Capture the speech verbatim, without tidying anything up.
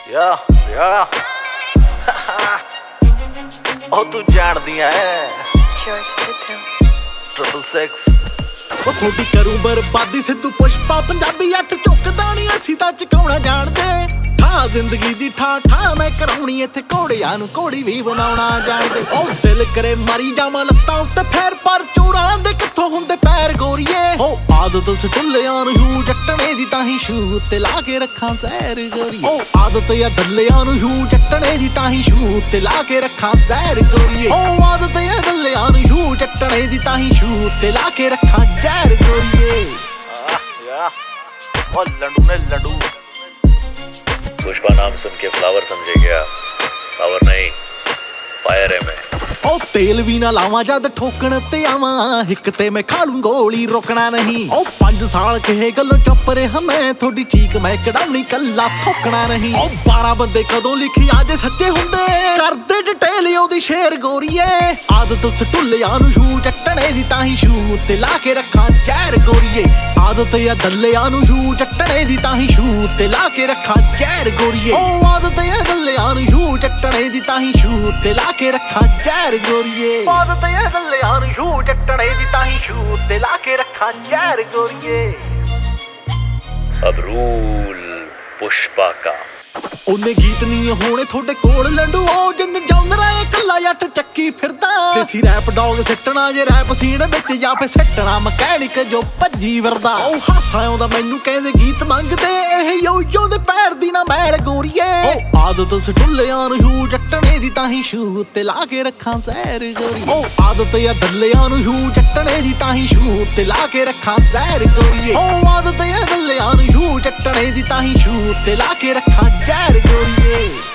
ਯਾ ਯਾ ਉਹ ਤੂੰ ਜਾਣਦੀਆਂ ਐ ਟ੍ਰਿਪਲ ਸਿਕਸ ਉਹ ਥੋੜੀ ਕਰੂ ਬਰਬਾਦੀ ਸਿੱਧੂ ਪੁਸ਼ਪਾ ਪੰਜਾਬੀ ਅੱਠ ਝੁਕਦਾ ਨਹੀਂ ਅਸੀਂ ਤਾਂ ਚਕਾਉਣਾ ਜਾਣਦੇ ਠਾ ਜ਼ਿੰਦਗੀ ਦੀ ਠਾ ਠਾ ਮੈਂ ਕਰਾਉਣੀ ਇੱਥੇ ਘੋੜਿਆਂ ਨੂੰ ਘੋੜੀ ਵੀ ਬਣਾਉਣਾ ਜਾਣਦੇ ਉਹ ਦਿਲ ਕਰੇ ਮਰੀ ਜਾਵਾਂ ਲੱਤਾਂ ਉੱਤੇ ਫੇਰ ਪਰ ਚੋਰਾਂ ਦੇ ਕਿੱਥੋਂ ਹੁੰਦੇ ਪੈਰ ਗੋਰੀਏ ਉਹ ਆਦਤ ਸਟੁੱਲਿਆਂ ਨੂੰ ਸ਼ੂ ਚੱਟਣੇ ਦੀ ਤਾਂ ਹੀ ਸ਼ੂ ਤੇ ਲਾ ਕੇ ਰੱਖਾਂ ਜ਼ਹਿਰ ਗੋਰੀਏ ਉਹ ਆਦਤ ਆ ਦੱਲਿਆਂ ਨੂੰ ਸ਼ੂ ਚੱਟਣੇ ਦੀ ਤਾਂ ਹੀ ਸ਼ੂ ਤੇ ਲਾ ਕੇ ਰੱਖਾਂ ਜ਼ਹਿਰ ਗੋਰੀਏ ਉਹ ਆਦਤ ਆ ਦੱਲਿਆਂ ਨੂੰ ਸ਼ੂ ਚੱਟਣੇ ਦੀ ਤਾਂ ਹੀ ਸ਼ੂ ਤੇ ਲਾ ਕੇ ਰੱਖਾਂ ਜ਼ਹਿਰ ਗੋਰੀਏ ਯਾ ਉਹ ਲੰਡੂ ਨੇ ਲੰਡੂ पुष्पा नाम सुन के फ्लावर समझे क्या? फ्लावर नहीं, फायर है मैं। ਉਹ ਤੇਲ ਵੀ ਨਾ ਲਾਵਾਂ ਜਦ ਠੋਕਣ ਤੇ ਆਵਾਂ ਹਿੱਕ ਤੇ ਮੈਂ ਖਾ ਲੂੰ ਗੋਲੀ ਰੋਕਣਾ ਨਹੀਂ ਉਹ ਪੰਜ ਸਾਲ ਕਿਹੇ ਗੱਲੋਂ ਚੁੱਪ ਰਿਹਾ ਮੈਂ ਤੁਹਾਡੀ ਚੀਕ ਮੈਂ ਕਢਾਉਣੀ ਕੱਲਾ ਠੋਕਣਾ ਨਹੀਂ ਉਹ ਬਾਰਾਂ ਬੰਦੇ ਕਦੋਂ ਲਿਖੀ ਅੱਜ ਸੱਚੇ ਹੁੰਦੇ ਕਰਦੇ ਡਿਟੇਲ ਉਹਦੀ ਸ਼ੇਰ ਗੋਰੀਏ ਆਦਤ ਸਟੁੱਲਿਆਂ ਨੂੰ ਸ਼ੂ ਚੱਟਣੇ ਦੀ ਤਾਂ ਹੀ ਸ਼ੂ ਤੇ ਲਾ ਕੇ ਰੱਖਾਂ ਜ਼ਹਿਰ ਗੋਰੀਏ ਆਦਤ ਆ ਦੱਲਿਆਂ ਨੂੰ ਸ਼ੂ ਚੱਟਣੇ ਦੀ ਤਾਂ ਹੀ ਸ਼ੂ ਤੇ ਲਾ ਕੇ ਰੱਖਾਂ ਜ਼ਹਿਰ ਗੋਰੀਏ ਉਹ ਆਦਤ ਆ ਦੱਲਿਆਂ ਨੂੰ ਸ਼ੂ ਚੱਟਣੇ ਦੀ ਤਾਂ ਹੀ ਸ਼ੂ ਤੇ ਲਾ ਕੇ ਰੱਖਾਂ ਜ਼ਹਿਰ ਗੋਰੀਏ ਆਦਤ ਆ ਦੱਲਿਆਂ ਨੂੰ ਸ਼ੂ ਚੱਟਣੇ ਦੀ ਤਾਂ ਹੀ ਸ਼ੂ ਤੇ ਲਾ ਕੇ ਰੱਖਾਂ ਜ਼ਹਿਰ ਗੋਰੀਏ अब रूल पुष्पा का ਉਹਨੇ ਗੀਤ ਨਹੀਂ ਹੋਣੇ ਤੁਹਾਡੇ ਕੋਲ ਲੰਡੂ ਉਹ ਜਿੰਨ ਜੌਨਰਾ ਇਹ ਕੱਲਾ ਜੱਟ ਚੱਕੀ ਫਿਰਦਾ ਤੇ ਸੀ ਰੈਪ ਡੌਗ ਸਿੱਟਣਾ ਜੇ ਰੈਪ ਸੀਨ ਵਿੱਚ ਜਾਂ ਫੇ ਸਿੱਟਣਾ ਮਕੈਨਿਕ ਜੋ ਭੱਜੀ ਵਰਦਾ ਉਹ ਹਾਸਾ ਆਉਂਦਾ ਮੈਨੂੰ ਕਹਿੰਦੇ ਗੀਤ ਮੰਗਦੇ ਇਹ ਯੋ ਯੋ ਦੇ ਪੈਰ ਦੀ ਨਾ ਮੈਲ ਗੋਰੀਏ ਉਹ ਆਦਤ ਸਟੁੱਲਿਆਂ ਨੂੰ ਸ਼ੂ ਚੱਟਣੇ ਦੀ ਤਾਂ ਹੀ ਸ਼ੂ ਤੇ ਲਾ ਕੇ ਰੱਖਾਂ ਜ਼ਹਿਰ ਗੋਰੀਏ ਉਹ ਆਦਤ ਆ ਦੱਲਿਆਂ ਨੂੰ ਸ਼ੂ ਚੱਟਣੇ ਦੀ ਤਾਂ ਹੀ ਸ਼ੂ ਤੇ ਲਾ ਕੇ ਰੱਖਾਂ ਜ਼ਹਿਰ ਗੋਰੀਏ ਉਹ ਆਦਤ ਆ ਦੱਲਿਆਂ ਨੂੰ ਸ਼ੂ ਚੱਟਣੇ ਦੀ ਤਾਂ ਹੀ ਸ਼ੂ ਤੇ ਲਾ ਕੇ ਰੱਖਾਂ ਜ਼ਹਿਰ ਗੋਰੀਏ